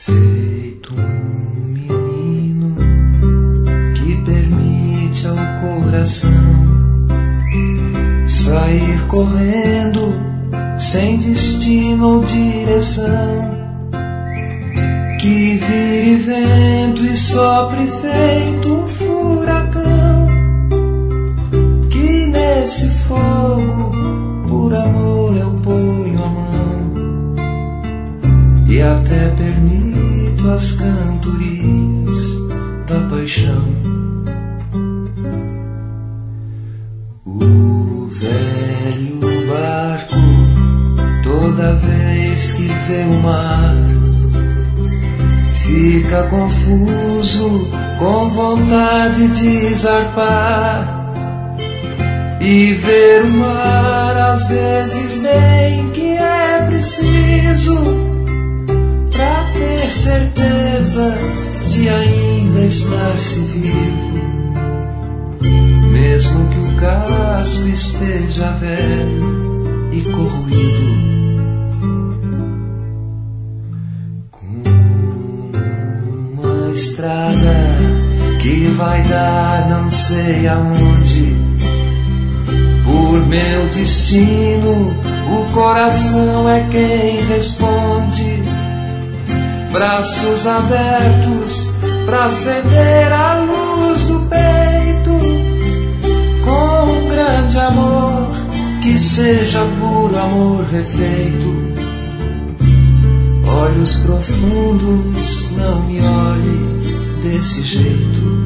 Feito um menino que permite ao coração sair correndo sem destino ou direção, que vire vento e sopre feito um furacão, que nesse fogo por amor eu ponho a mão e até permito as cantorias da paixão. O velho barco, toda vez que vê o mar, fica confuso, com vontade de zarpar, e ver o mar às vezes bem que é preciso pra ter certeza de ainda estar-se vivo, mesmo que o casco esteja velho e corroído. Estrada que vai dar não sei aonde, por meu destino o coração é quem responde, braços abertos pra acender a luz do peito, com um grande amor que seja puro amor refeito. Olhos profundos, não me olhe desse jeito.